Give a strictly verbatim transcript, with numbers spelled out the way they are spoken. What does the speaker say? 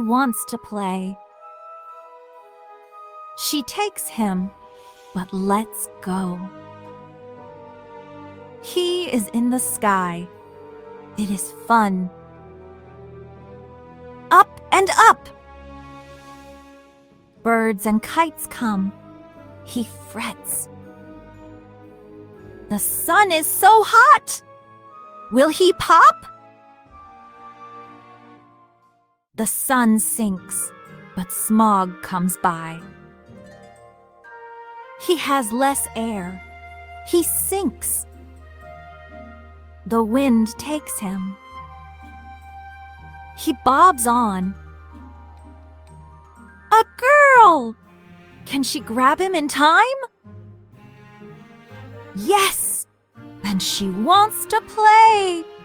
wants to play. She takes him, but lets go. He is in the sky. It is fun. Up and up! Birds and kites come. He frets. The sun is so hot! Will he pop? The sun sinks, but smog comes by. He has less air. He sinks. The wind takes him. He bobs on. A girl! Can she grab him in time? Yes! And she wants to play!